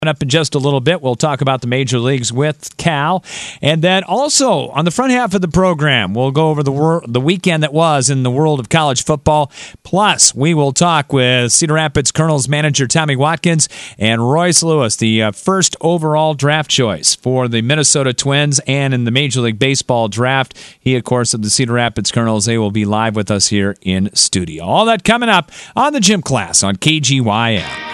Up in just a little bit, we'll talk about the major leagues with Cal. And then also, on the front half of the program, we'll go over the weekend that was in the world of college football. Plus, we will talk with Cedar Rapids Colonels manager Tommy Watkins and Royce Lewis, the first overall draft choice for the Minnesota Twins and in the Major League Baseball draft. He, of course, of the Cedar Rapids Colonels. They will be live with us here in studio. All that coming up on the Gym Class on KGYM.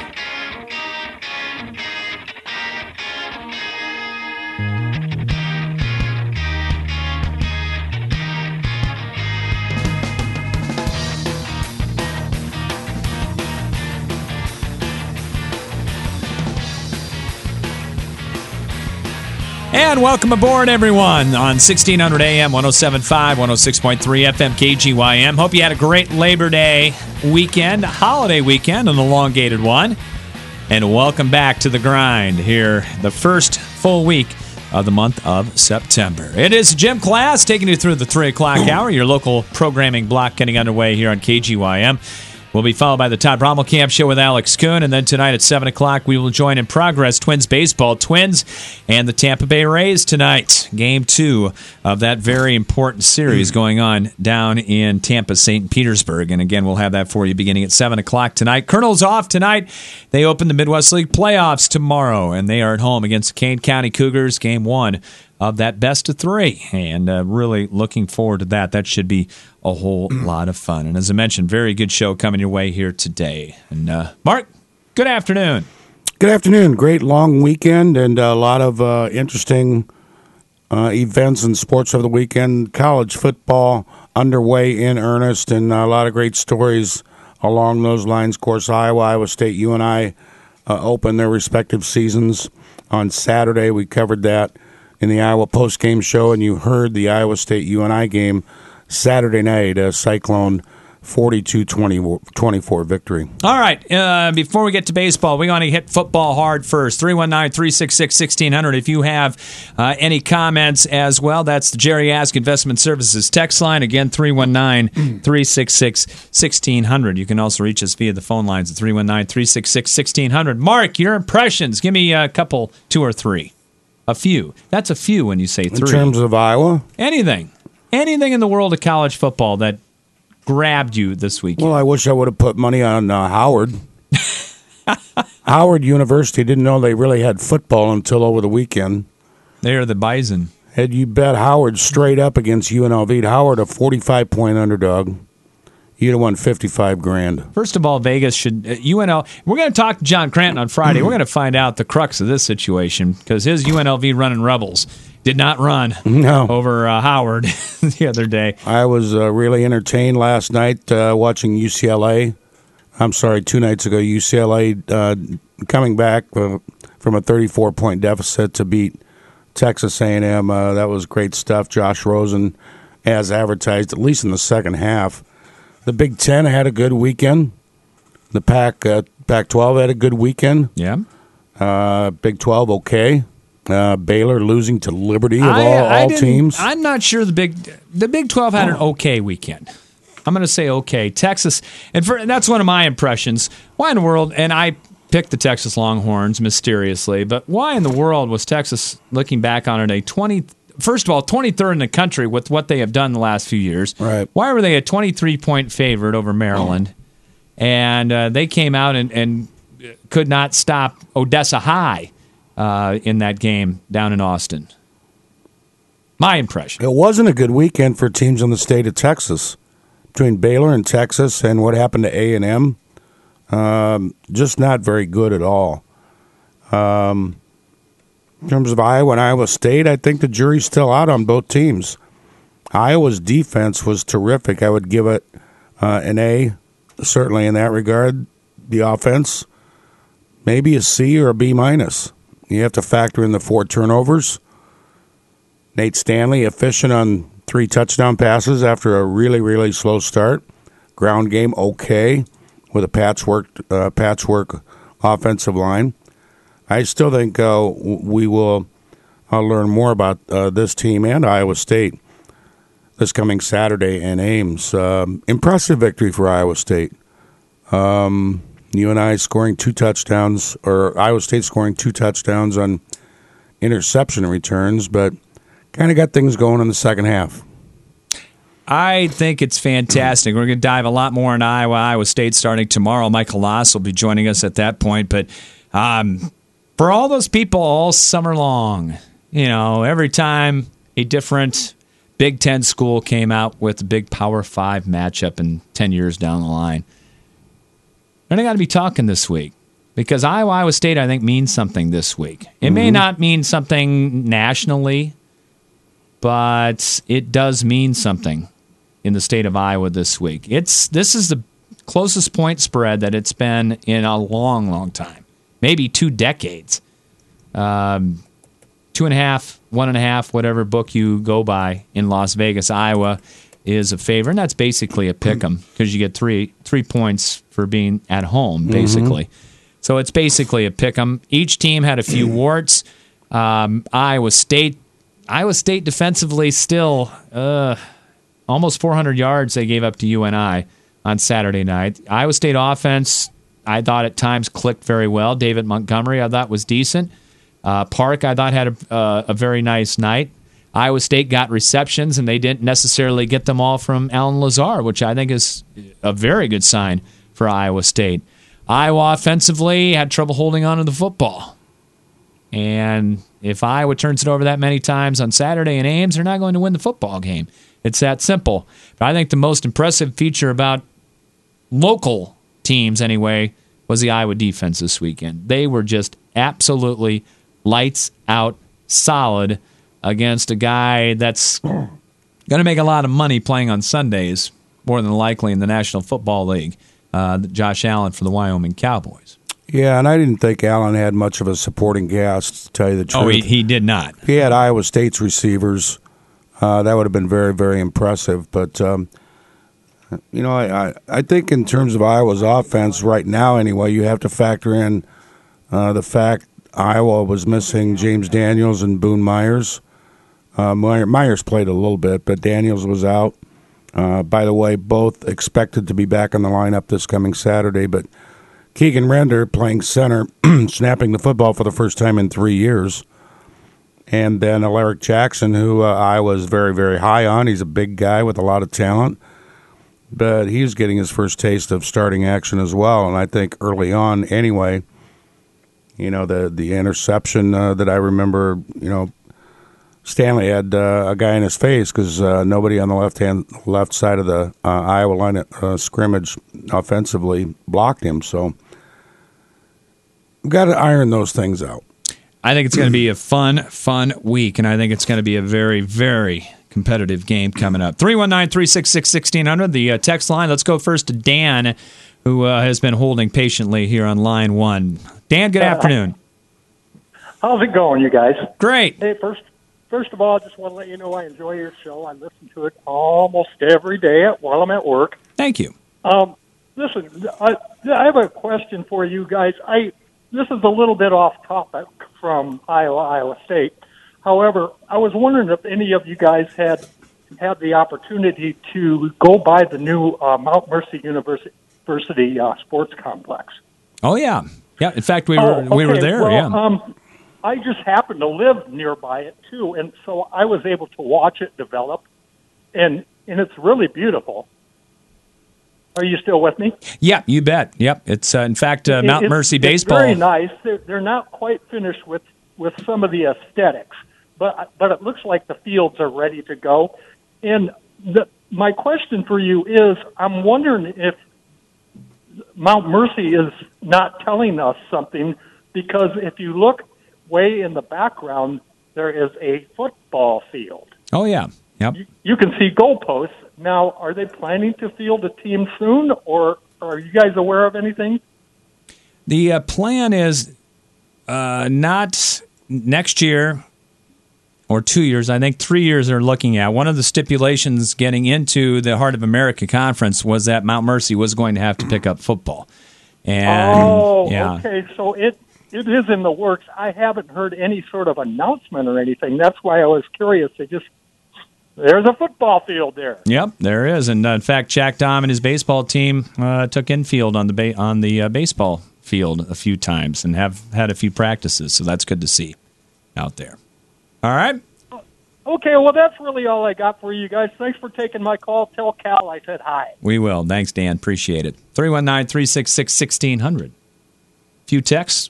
And welcome aboard, everyone, on 1600 AM, 107.5, 106.3 FM, KGYM. Hope you had a great Labor Day weekend, holiday weekend, an elongated one. And welcome back to the grind here, the first full week of the month of September. It is Gym Class, taking you through the 3 o'clock hour, your local programming block getting underway here on KGYM. We'll be followed by the Todd Brommelkamp Show with Alex Kuhn, and then tonight at 7 o'clock we will join In Progress Twins Baseball. Twins and the Tampa Bay Rays tonight. Game 2 of that very important series going on down in Tampa, St. Petersburg. And again, we'll have that for you beginning at 7 o'clock tonight. Colonels off tonight. They open the Midwest League playoffs tomorrow, and they are at home against the Kane County Cougars, Game 1 of that best of 3, and really looking forward to that. That should be a whole lot of fun. And as I mentioned, very good show coming your way here today. And Mark, good afternoon. Good afternoon. Great long weekend and a lot of interesting events and sports over the weekend. College football underway in earnest, and a lot of great stories along those lines. Of course, Iowa State, UNI opened their respective seasons on Saturday. We covered that in the Iowa postgame show, and you heard the Iowa State UNI game Saturday night, a Cyclone 42-24 victory. All right, before we get to baseball, we want to hit football hard first. 319-366-1600 if you have any comments as well. That's the Jerry Ask Investment Services text line. Again, 319-366-1600. You can also reach us via the phone lines at 319-366-1600. Mark, your impressions. Give me a couple, 2 or 3. A few. That's a few when you say 3. In terms of Iowa? Anything in the world of college football that grabbed you this weekend. Well, I wish I would have put money on Howard. Howard University didn't know they really had football until over the weekend. They are the Bison. Had you bet Howard straight up against UNLV, Howard a 45-point underdog, you'd have won $55,000. First of all, Vegas should UNL. We're going to talk to John Cranton on Friday. We're going to find out the crux of this situation because his UNLV running Rebels did not run over Howard the other day. I was really entertained last night watching UCLA. I'm sorry, 2 nights ago, UCLA coming back from a 34-point deficit to beat Texas A&M. That was great stuff. Josh Rosen, as advertised, at least in the second half. The Big Ten had a good weekend. The Pac-12 had a good weekend. Yeah. Big 12, okay. Baylor losing to Liberty of all teams. I'm not sure the Big 12 had an okay weekend. I'm going to say okay. Texas, and that's one of my impressions. Why in the world, and I picked the Texas Longhorns mysteriously, but why in the world was Texas, looking back on it, first of all, 23rd in the country with what they have done the last few years. Right. Why were they a 23-point favorite over Maryland? And they came out and could not stop Odessa High in that game down in Austin. My impression. It wasn't a good weekend for teams in the state of Texas. Between Baylor and Texas and what happened to A&M, just not very good at all. In terms of Iowa and Iowa State, I think the jury's still out on both teams. Iowa's defense was terrific. I would give it an A, certainly in that regard. The offense, maybe a C or a B minus. You have to factor in the 4 turnovers. Nate Stanley, efficient on 3 touchdown passes after a really, really slow start. Ground game, okay, with a patchwork offensive line. I still think we will learn more about this team and Iowa State this coming Saturday in Ames. Impressive victory for Iowa State. UNI scoring 2 touchdowns, or Iowa State scoring 2 touchdowns on interception returns, but kind of got things going in the second half. I think it's fantastic. We're going to dive a lot more into Iowa State starting tomorrow. Michael Loss will be joining us at that point. But for all those people all summer long, every time a different Big Ten school came out with a big Power 5 matchup in 10 years down the line, they're got to be talking this week. Because Iowa State, I think, means something this week. It may not mean something nationally, but it does mean something in the state of Iowa this week. This is the closest point spread that it's been in a long, long time. Maybe 2 decades. 2.5, 1.5, whatever book you go by in Las Vegas. Iowa is a favorite, and that's basically a pick 'em because you get three points for being at home, basically. So it's basically a pick 'em. Each team had a few warts. Iowa State defensively still almost 400 yards they gave up to UNI on Saturday night. Iowa State offense, I thought at times clicked very well. David Montgomery, I thought was decent. Park, I thought had a very nice night. Iowa State got receptions, and they didn't necessarily get them all from Alan Lazar, which I think is a very good sign for Iowa State. Iowa offensively had trouble holding on to the football. And if Iowa turns it over that many times on Saturday in Ames, they're not going to win the football game. It's that simple. But I think the most impressive feature about local teams, anyway, was the Iowa defense this weekend. They were just absolutely lights out solid against a guy that's going to make a lot of money playing on Sundays, more than likely in the National Football League, Josh Allen for the Wyoming Cowboys. Yeah, and I didn't think Allen had much of a supporting cast, to tell you the truth. Oh, he did not. He had Iowa State's receivers. That would have been very, very impressive. But, I think in terms of Iowa's offense right now anyway, you have to factor in the fact Iowa was missing James Daniels and Boone Myers. Myers played a little bit, but Daniels was out. By the way, both expected to be back in the lineup this coming Saturday, but Keegan Render playing center, snapping the football for the first time in 3 years. And then Alaric Jackson, who I was very, very high on. He's a big guy with a lot of talent. But he's getting his first taste of starting action as well. And I think early on anyway, the interception that I remember, Stanley had a guy in his face because nobody on the left side of the Iowa line of scrimmage offensively blocked him. So we've got to iron those things out. I think it's going to be a fun week, and I think it's going to be a very, very competitive game coming up. 319-366-1600, the text line. Let's go first to Dan, who has been holding patiently here on line 1. Dan, good afternoon. How's it going, you guys? Great. Hey, first of all, I just want to let you know I enjoy your show. I listen to it almost every day while I'm at work. Thank you. Listen, I have a question for you guys. This is a little bit off topic from Iowa State. However, I was wondering if any of you guys had the opportunity to go by the new Mount Mercy University sports complex. Oh, yeah. Yeah, in fact, we were there, well, yeah. I just happened to live nearby it, too, and so I was able to watch it develop, and it's really beautiful. Are you still with me? Yeah, you bet. Yep. It's, in fact, Mount Mercy baseball. It's very nice. They're not quite finished with some of the aesthetics, but it looks like the fields are ready to go. And my question for you is, I'm wondering if Mount Mercy is not telling us something, because if you look way in the background, there is a football field. Oh, yeah. Yep. You can see goalposts. Now, are they planning to field a team soon, or are you guys aware of anything? The plan is not next year or 2 years. I think 3 years they're looking at. One of the stipulations getting into the Heart of America Conference was that Mount Mercy was going to have to pick up football. And, okay. So it is in the works. I haven't heard any sort of announcement or anything. That's why I was curious. There's a football field there. Yep, there is. And in fact, Jack Dom and his baseball team took infield on the baseball field a few times and have had a few practices. So that's good to see out there. All right. Okay, well, that's really all I got for you guys. Thanks for taking my call. Tell Cal I said hi. We will. Thanks, Dan. Appreciate it. 319-366-1600. Few texts.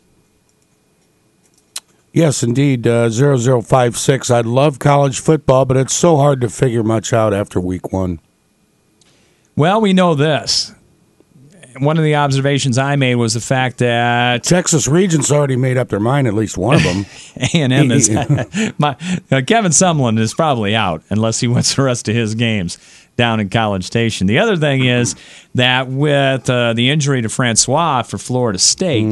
Yes, indeed. 0056. I love college football, but it's so hard to figure much out after week one. Well, we know this. One of the observations I made was the fact that Texas Regents already made up their mind, at least one of them. A&M is Kevin Sumlin is probably out unless he wins the rest of his games down in College Station. The other thing is that with the injury to Francois for Florida State,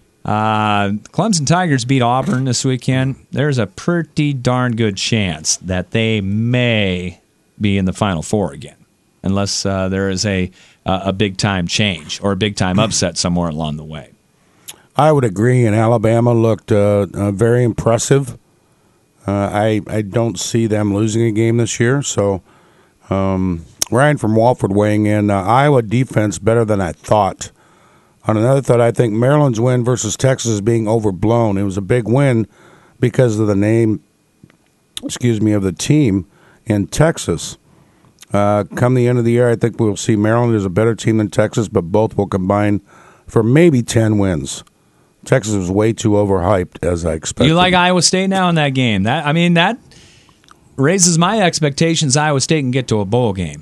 Clemson Tigers beat Auburn this weekend. There's a pretty darn good chance that they may be in the Final Four again, unless there is a big-time change or a big-time upset somewhere along the way. I would agree, and Alabama looked very impressive. I don't see them losing a game this year. So Ryan from Walford weighing in, Iowa defense better than I thought. On another thought, I think Maryland's win versus Texas is being overblown. It was a big win because of the name, of the team in Texas. Come the end of the year, I think we'll see Maryland is a better team than Texas, but both will combine for maybe 10 wins. Texas was way too overhyped, as I expected. You like Iowa State now in that game? That raises my expectations. Iowa State can get to a bowl game.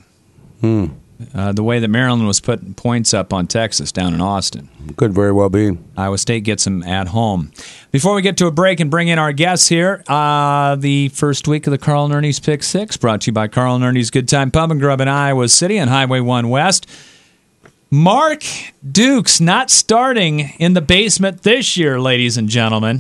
The way that Maryland was putting points up on Texas down in Austin. Could very well be. Iowa State gets them at home. Before we get to a break and bring in our guests here, the first week of the Carl and Ernie's Pick 6, brought to you by Carl and Ernie's Good Time Pub and Grub in Iowa City on Highway 1 West. Mark Dukes not starting in the basement this year, ladies and gentlemen.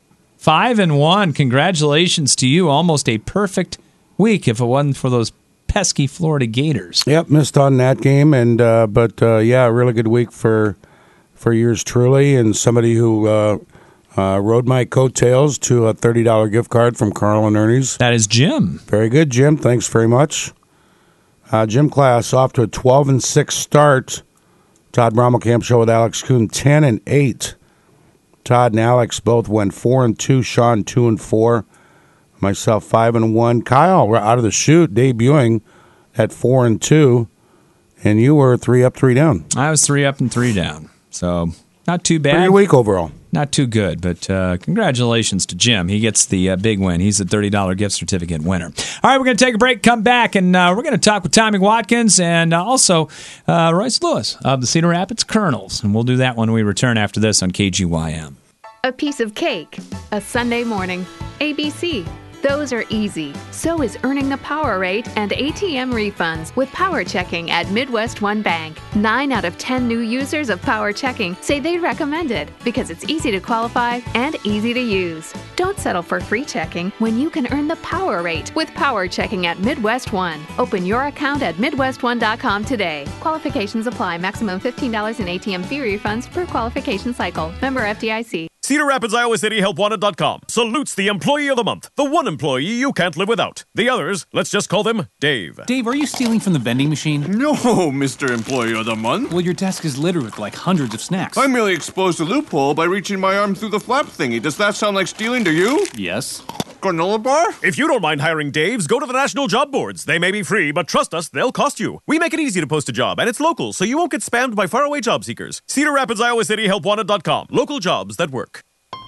5-1. Congratulations to you. Almost a perfect week if it wasn't for those pesky Florida Gators. Yep, missed on that game, and but a really good week for yours truly, and somebody who rode my coattails to a $30 gift card from Carl and Ernie's. That is Jim. Very good, Jim. Thanks very much. Gym class off to a 12-6 start. Todd Brommelkamp show with Alex Kuhn 10-8. Todd and Alex both went 4-2. Sean 2-4. Myself 5-1. Kyle out of the chute, debuting at 4-2, and you were 3 up, 3 down. I was 3 up and 3 down, so not too bad. Pretty good week overall. Not too good, but congratulations to Jim. He gets the big win. He's the $30 gift certificate winner. All right, we're going to take a break, come back, and we're going to talk with Tommy Watkins and also Royce Lewis of the Cedar Rapids Colonels, and we'll do that when we return after this on KGYM. A piece of cake, a Sunday morning, ABC. Those are easy. So is earning the power rate and ATM refunds with Power Checking at Midwest One Bank. 9 out of 10 new users of Power Checking say they'd recommend it because it's easy to qualify and easy to use. Don't settle for free checking when you can earn the power rate with Power Checking at Midwest One. Open your account at MidwestOne.com today. Qualifications apply. Maximum $15 in ATM fee refunds per qualification cycle. Member FDIC. Cedar Rapids, Iowa City, HelpWanted.com salutes the Employee of the Month, the one employee you can't live without. The others, let's just call them Dave. Dave, are you stealing from the vending machine? No, Mr. Employee of the Month. Well, your desk is littered with like hundreds of snacks. I merely exposed a loophole by reaching my arm through the flap thingy. Does that sound like stealing to you? Yes. Granola bar? If you don't mind hiring Daves, go to the National Job Boards. They may be free, but trust us, they'll cost you. We make it easy to post a job, and it's local, so you won't get spammed by faraway job seekers. Cedar Rapids, Iowa City, HelpWanted.com. Local jobs that work.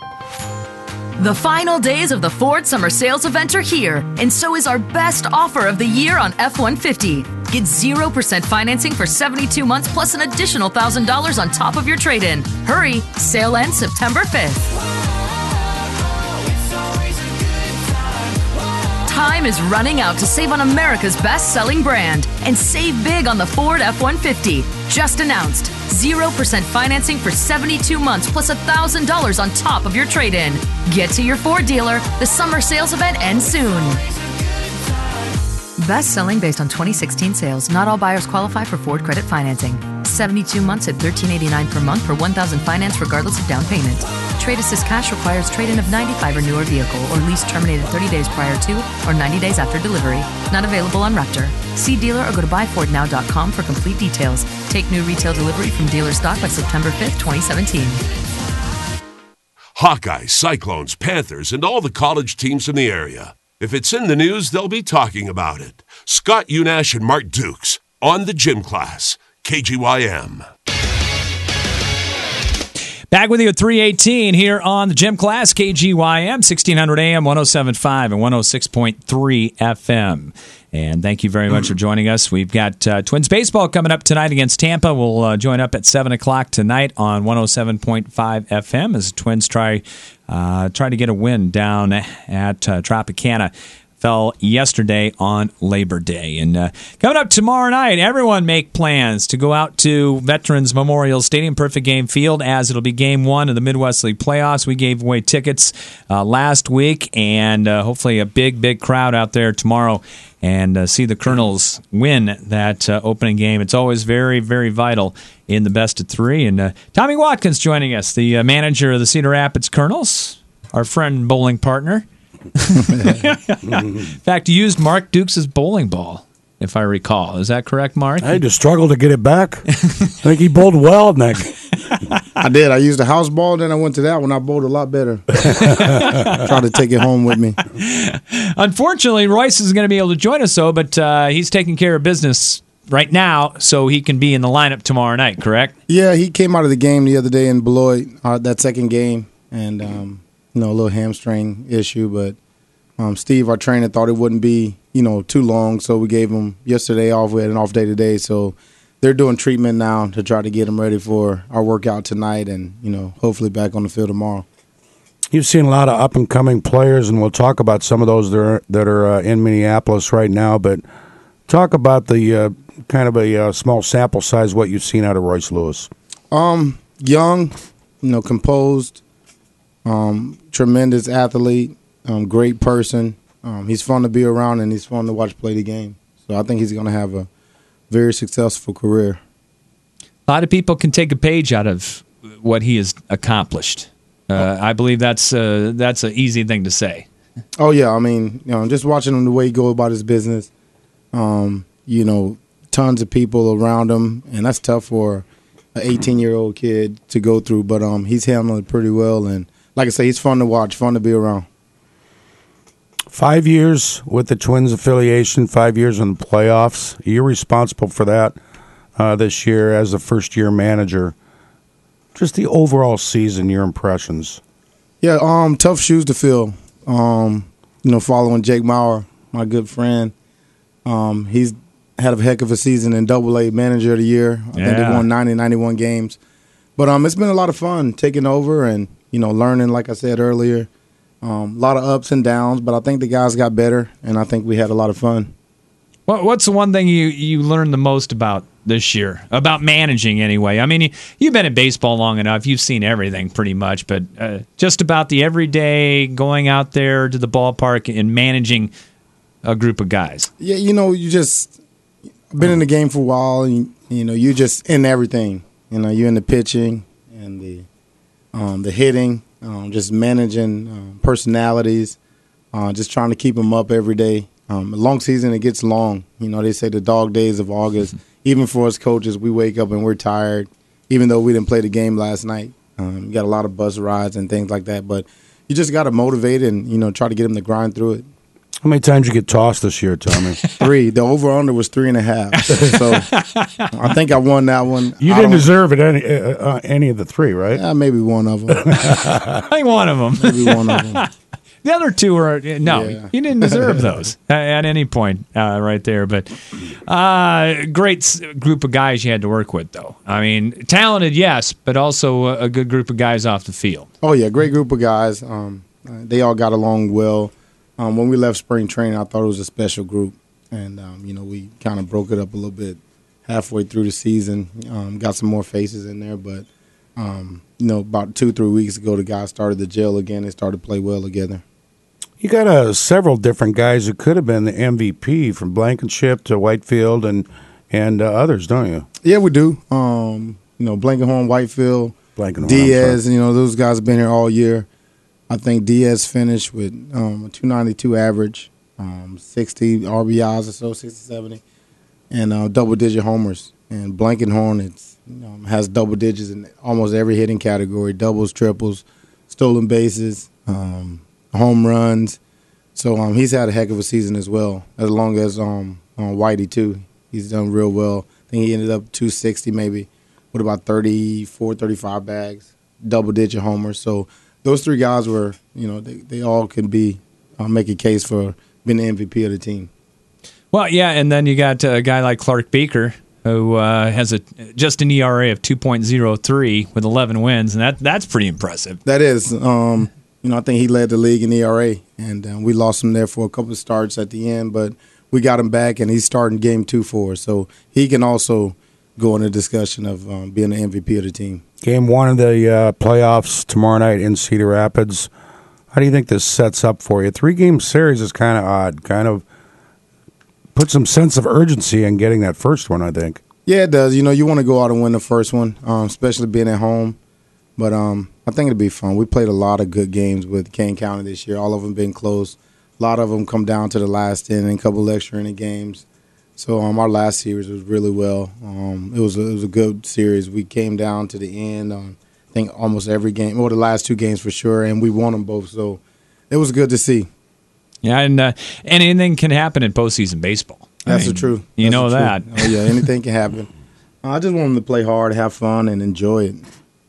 The final days of the Ford Summer Sales Event are here, and so is our best offer of the year on F-150. Get 0% financing for 72 months plus an additional $1,000 on top of your trade-in. Hurry, sale ends September 5th. Time is running out to save on America's best-selling brand and save big on the Ford F-150. Just announced, 0% financing for 72 months plus $1,000 on top of your trade-in. Get to your Ford dealer. The summer sales event ends soon. Best selling based on 2016 sales. Not all buyers qualify for Ford credit financing. 72 months at $1,389 per month for $1,000 finance regardless of down payment. Trade Assist Cash requires trade-in of 95 or newer vehicle or lease terminated 30 days prior to or 90 days after delivery. Not available on Raptor. See dealer or go to buyfordnow.com for complete details. Take new retail delivery from dealer stock by September 5th, 2017. Hawkeyes, Cyclones, Panthers, and all the college teams in the area. If it's in the news, they'll be talking about it. Scott Unash and Mark Dukes on the Gym Class, KGYM. Back with you at 3:18 here on the Gym Class, KGYM, 1600 AM, 107.5 and 106.3 FM. And thank you very much for joining us. We've got Twins baseball coming up tonight against Tampa. We'll join up at 7 o'clock tonight on 107.5 FM as the Twins try to get a win down at Tropicana. Fell yesterday on Labor Day. And coming up tomorrow night, everyone make plans to go out to Veterans Memorial Stadium, Perfect Game Field, as it'll be Game 1 of the Midwest League Playoffs. We gave away tickets last week, and hopefully a big crowd out there tomorrow and see the Colonels win that opening game. It's always very, very vital in the best of 3. And Tommy Watkins joining us, the manager of the Cedar Rapids Colonels, our friend bowling partner. In fact, you used Mark Dukes' bowling ball, if I recall. Is that correct, Mark? I had to struggle to get it back. I think he bowled well in that. I did. I used a house ball, then I went to that one. I bowled a lot better. Tried to take it home with me. Unfortunately, Royce is going to be able to join us, though, but he's taking care of business right now, so he can be in the lineup tomorrow night, correct? Yeah, he came out of the game the other day in Beloit, that second game, and a little hamstring issue, but Steve, our trainer, thought it wouldn't be, too long, so we gave him yesterday off. We had an off day today, so they're doing treatment now to try to get him ready for our workout tonight and, hopefully back on the field tomorrow. You've seen a lot of up-and-coming players, and we'll talk about some of those that are in Minneapolis right now, but talk about the kind of a small sample size, what you've seen out of Royce Lewis. Young, composed, tremendous athlete, great person. He's fun to be around, and he's fun to watch play the game. So I think he's going to have a very successful career. A lot of people can take a page out of what he has accomplished. I believe that's an easy thing to say. Oh, yeah. I mean, just watching him the way he goes about his business, tons of people around him, and that's tough for an 18-year-old kid to go through. But he's handling it pretty well, and like I say, he's fun to watch, fun to be around. 5 years with the Twins affiliation, 5 years in the playoffs. You're responsible for that this year as the first-year manager. Just the overall season, your impressions. Yeah, tough shoes to fill. Following Jake Maurer, my good friend. He's had a heck of a season in Double-A Manager of the Year. I think they won 91 games. But it's been a lot of fun taking over and, learning, like I said earlier. A lot of ups and downs, but I think the guys got better, and I think we had a lot of fun. What's the one thing you learned the most about this year, about managing anyway? I mean, you've been in baseball long enough. You've seen everything pretty much, but just about the everyday going out there to the ballpark and managing a group of guys. Yeah, you just been in the game for a while, and, you're just in everything. You're in the pitching and the hitting. Just managing personalities, just trying to keep them up every day. A long season, it gets long. They say the dog days of August. Even for us coaches, we wake up and we're tired, even though we didn't play the game last night. You got a lot of bus rides and things like that. But you just got to motivate and, try to get them to grind through it. How many times you get tossed this year, Tommy? 3. The over-under was 3.5. So I think I won that one. You didn't deserve it any of the 3, right? Yeah, maybe one of them. I think one of them. Maybe one of them. The other 2 were you didn't deserve those at any point right there. But great group of guys you had to work with, though. I mean, talented, yes, but also a good group of guys off the field. Oh yeah, great group of guys. They all got along well. When we left spring training, I thought it was a special group, and we kind of broke it up a little bit halfway through the season. Got some more faces in there, but about 2-3 weeks ago, the guys started to gel again. They started to play well together. You got several different guys who could have been the MVP, from Blankenship to Whitefield and others, don't you? Yeah, we do. Blankenhorn, Whitefield, Diaz, those guys have been here all year. I think Diaz finished with a 292 average, 60 RBIs or so, 60, 70, and double-digit homers. And Blankenhorn has double digits in almost every hitting category, doubles, triples, stolen bases, home runs. So he's had a heck of a season as well, as long as Whitey, too. He's done real well. I think he ended up 260 maybe with about 34, 35 bags, double-digit homers. So those three guys were, they all could make a case for being the MVP of the team. Well, yeah, and then you got a guy like Clark Beaker, who has just an ERA of 2.03 with 11 wins, and that's pretty impressive. That is. I think he led the league in ERA, and we lost him there for a couple of starts at the end, but we got him back, and he's starting game 2 for us. So he can also go in a discussion of being the MVP of the team. Game 1 of the playoffs tomorrow night in Cedar Rapids. How do you think this sets up for you? 3-game series is kind of odd, kind of put some sense of urgency in getting that first one, I think. Yeah, it does. You want to go out and win the first one, especially being at home. But I think it'll be fun. We played a lot of good games with Kane County this year. All of them been close. A lot of them come down to the last inning, a couple of extra inning games. So our last series was really well. It was a good series. We came down to the end. I think almost every game, or the last 2 games for sure, and we won them both. So it was good to see. Yeah, and anything can happen in postseason baseball. That's the truth. You know that. Oh yeah, anything can happen. I just want them to play hard, have fun, and enjoy it.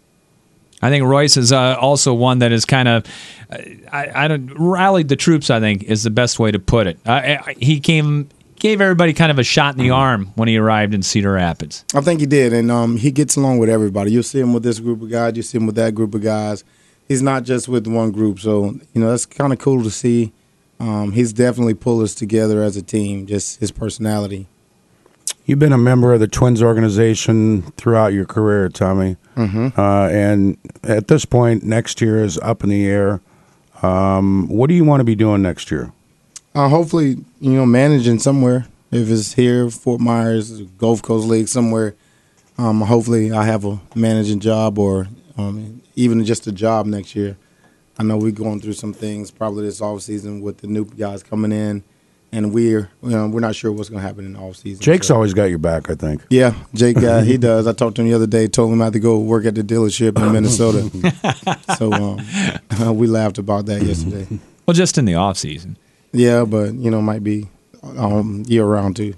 I think Royce is also one that is kind of rallied the troops, I think, is the best way to put it. He gave everybody kind of a shot in the arm when he arrived in Cedar Rapids. I think he did, and he gets along with everybody. You'll see him with this group of guys. You'll see him with that group of guys. He's not just with one group, so that's kind of cool to see. He's definitely pulled us together as a team, just his personality. You've been a member of the Twins organization throughout your career, Tommy. Mm-hmm. And at this point, next year is up in the air. What do you want to be doing next year? Hopefully, managing somewhere. If it's here, Fort Myers, Gulf Coast League, somewhere. Hopefully I have a managing job or even just a job next year. I know we're going through some things probably this offseason with the new guys coming in. And we're not sure what's going to happen in the offseason. Jake's always got your back, I think. Yeah, Jake, he does. I talked to him the other day, told him I had to go work at the dealership in Minnesota. So we laughed about that yesterday. Well, just in the offseason. Yeah, but, might be year-round, too.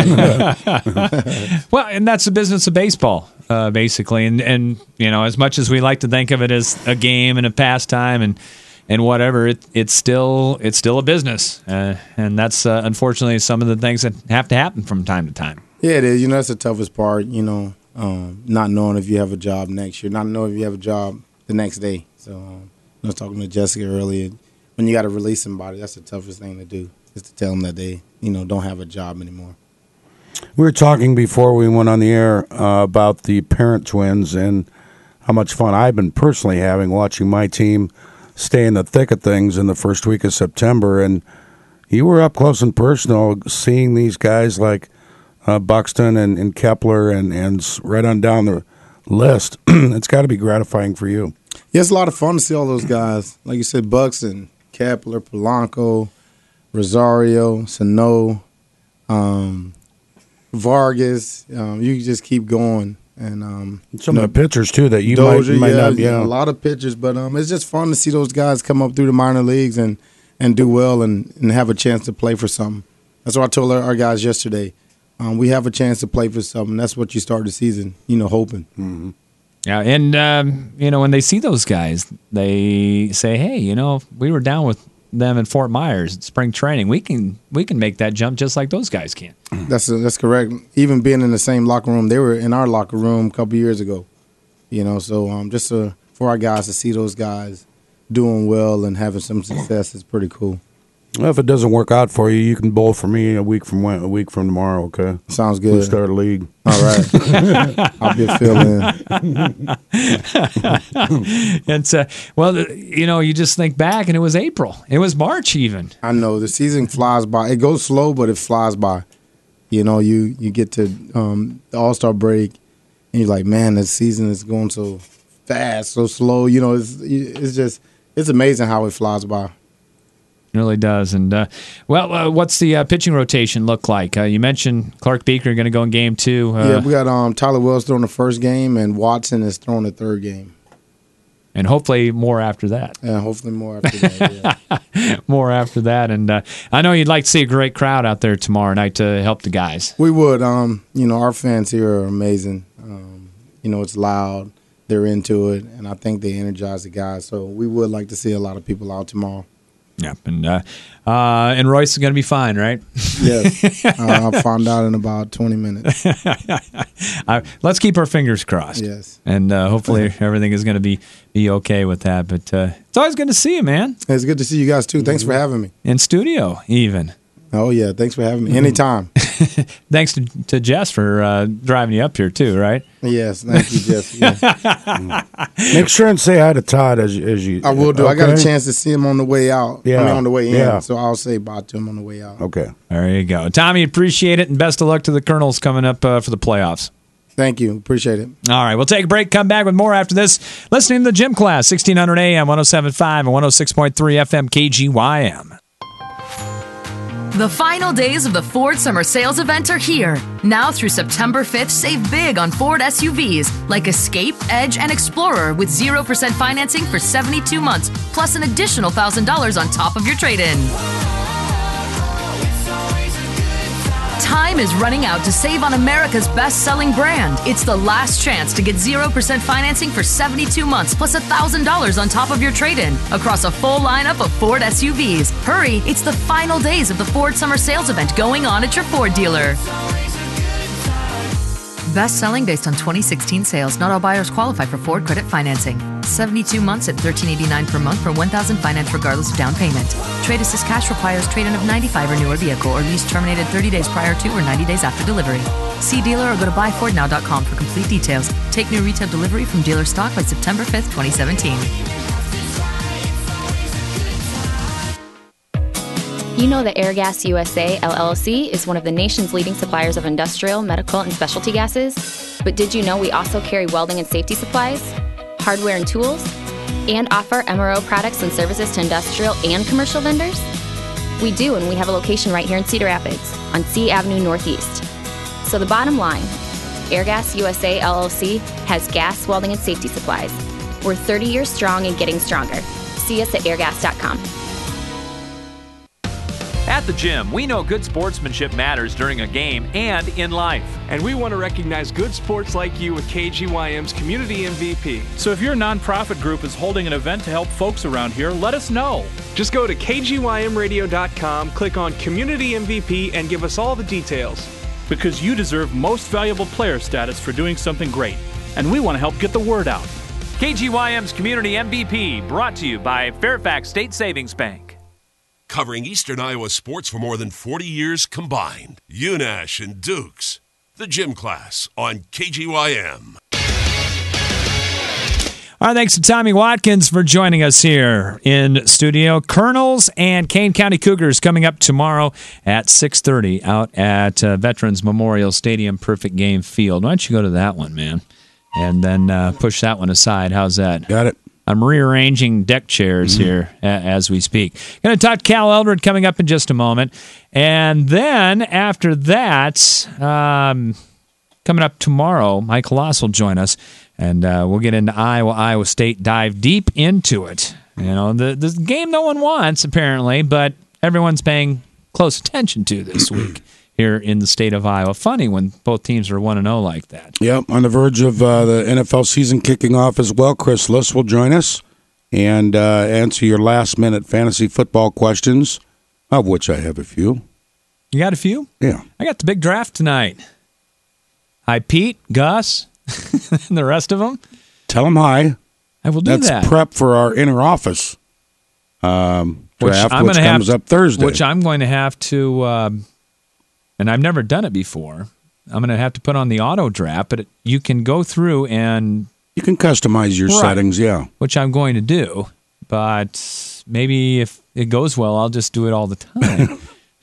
Well, and that's the business of baseball, basically. And as much as we like to think of it as a game and a pastime and whatever, it's still a business, and that's unfortunately some of the things that have to happen from time to time. Yeah, it is. That's the toughest part. Not knowing if you have a job next year, not knowing if you have a job the next day. So I was talking to Jessica earlier. When you got to release somebody, that's the toughest thing to do, is to tell them that they don't have a job anymore. We were talking before we went on the air about the parent twins and how much fun I've been personally having watching my team stay in the thick of things in the first week of September, and you were up close and personal seeing these guys like Buxton and Kepler and right on down the list. It's got to be gratifying for you. Yeah, it's a lot of fun to see all those guys. Like you said, Buxton, Kepler, Polanco, Rosario, Sano, Vargas. You just keep going. And some of the pitchers too that you Dozier, might not. Yeah, a lot of pitchers, but it's just fun to see those guys come up through the minor leagues and do well and have a chance to play for something. That's what I told our guys yesterday. We have a chance to play for something. That's what you start the season, hoping. Mm-hmm. Yeah, and when they see those guys, they say, "Hey, we were down with them in Fort Myers at spring training. We can make that jump just like those guys can." That's correct. Even being in the same locker room, they were in our locker room a couple years ago. So just for our guys to see those guys doing well and having some success is pretty cool. Well, if it doesn't work out for you, you can bowl for me a week from tomorrow. Okay, sounds good. We'll start a league. All right, I'll be a fill-in. And you just think back, and it was April. It was March even. I know the season flies by. It goes slow, but it flies by. You get to the All-Star break, and you're like, man, the season is going so fast, so slow. You know, it's amazing how it flies by. It really does. And, what's the pitching rotation look like? You mentioned Clark Beaker going to go in game 2. Yeah, we got Tyler Wells throwing the first game, and Watson is throwing the third game. And hopefully more after that. Yeah, hopefully more after that, yeah. More after that. And I know you'd like to see a great crowd out there tomorrow night to help the guys. We would. Our fans here are amazing. It's loud. They're into it, and I think they energize the guys. So we would like to see a lot of people out tomorrow. Yep, and Royce is going to be fine, right? Yes, I'll find out in about 20 minutes. Let's keep our fingers crossed. Yes, and hopefully everything is going to be okay with that. But it's always good to see you, man. It's good to see you guys too. Thanks for having me in studio, even. Oh yeah, thanks for having me. Anytime. Thanks to Jess for driving you up here too, right? Yes, thank you, Jess. Yeah. Make sure and say hi to Todd as you. I will do. Okay. I got a chance to see him on the way out. Yeah, on the way in. Yeah. So I'll say bye to him on the way out. Okay. There you go, Tommy. Appreciate it, and best of luck to the Colonels coming up for the playoffs. Thank you. Appreciate it. All right, we'll take a break. Come back with more after this. Listening to the Gym Class, 1600 AM, 107.5 and 106.3 FM KGYM. The final days of the Ford Summer Sales Event are here. Now through September 5th, save big on Ford SUVs like Escape, Edge, and Explorer with 0% financing for 72 months, plus an additional $1,000 on top of your trade-in. Time is running out to save on America's best-selling brand. It's the last chance to get 0% financing for 72 months plus $1,000 on top of your trade-in across a full lineup of Ford SUVs. Hurry, it's the final days of the Ford Summer Sales Event going on at your Ford dealer. Best selling based on 2016 sales. Not all buyers qualify for Ford credit financing. 72 months at $1,389 per month for $1,000 finance regardless of down payment. Trade assist cash requires trade-in of 95 or newer vehicle or lease terminated 30 days prior to or 90 days after delivery. See dealer or go to buyfordnow.com for complete details. Take new retail delivery from dealer stock by September 5th, 2017. You know that Airgas USA, LLC is one of the nation's leading suppliers of industrial, medical, and specialty gases. But did you know we also carry welding and safety supplies, hardware and tools, and offer MRO products and services to industrial and commercial vendors? We do, and we have a location right here in Cedar Rapids on C Avenue Northeast. So the bottom line, Airgas USA, LLC has gas, welding, and safety supplies. We're 30 years strong and getting stronger. See us at airgas.com. At the gym, we know good sportsmanship matters during a game and in life. And we want to recognize good sports like you with KGYM's Community MVP. So if your nonprofit group is holding an event to help folks around here, let us know. Just go to kgymradio.com, click on Community MVP, and give us all the details. Because you deserve most valuable player status for doing something great. And we want to help get the word out. KGYM's Community MVP, brought to you by Fairfax State Savings Bank. Covering Eastern Iowa sports for more than 40 years combined. UNASH and Dukes. The Gym Class on KGYM. All right, thanks to Tommy Watkins for joining us here in studio. Colonels and Kane County Cougars coming up tomorrow at 6:30 out at Veterans Memorial Stadium, Perfect Game Field. Why don't you go to that one, man? And then push that one aside. How's that? Got it. I'm rearranging deck chairs here as we speak. Going to talk to Cal Eldred coming up in just a moment. And then after that, coming up tomorrow, Mike Coloss will join us. And we'll get into Iowa State, dive deep into it. You know, the game no one wants, apparently, but everyone's paying close attention to this week here in the state of Iowa. Funny when both teams are 1-0 like that. Yep, on the verge of the NFL season kicking off as well. Chris Liss will join us and answer your last-minute fantasy football questions, of which I have a few. You got a few? Yeah. I got the big draft tonight. Hi, Pete, Gus, and the rest of them. Tell them hi. I will do that. That's prep for our inner office draft, which comes up Thursday. Which I'm going to have to... and I've never done it before. I'm going to have to put on the auto draft, but you can go through and... You can customize your settings, yeah. Which I'm going to do, but maybe if it goes well, I'll just do it all the time.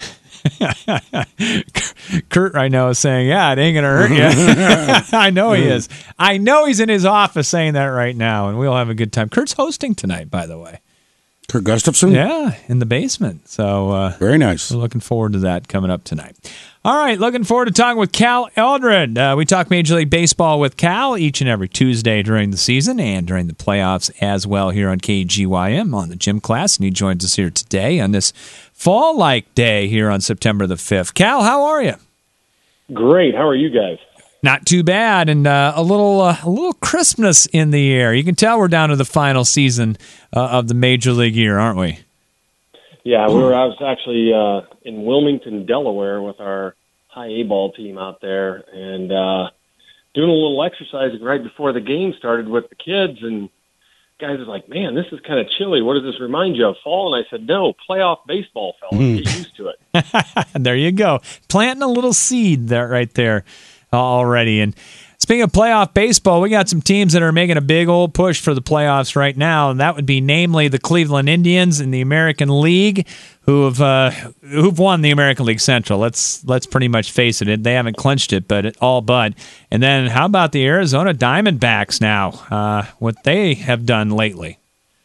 Kurt right now is saying, yeah, it ain't going to hurt you. I know he is. I know he's in his office saying that right now, and we'll have a good time. Kurt's hosting tonight, by the way. Kurt Gustafson? Yeah, in the basement. So very nice. We're looking forward to that coming up tonight. All right, looking forward to talking with Cal Eldred. We talk Major League Baseball with Cal each and every Tuesday during the season and during the playoffs as well here on KGYM on the Gym Class, and he joins us here today on this fall-like day here on September the 5th. Cal, how are you? Great. How are you guys? Not too bad, and a little crispness in the air. You can tell we're down to the final season of the Major League year, aren't we? Yeah, I was actually in Wilmington, Delaware, with our high A ball team out there, and doing a little exercising right before the game started with the kids. And guys are like, "Man, this is kind of chilly. What does this remind you of? Fall?" And I said, "No, playoff baseball, fellas. Get used to it." There you go, planting a little seed there, right there, already. And speaking of playoff baseball, we got some teams that are making a big old push for the playoffs right now, and that would be namely the Cleveland Indians in the American League, who've won the American League Central. Let's pretty much face it. They haven't clinched it, but all but. And then how about the Arizona Diamondbacks now? What they have done lately?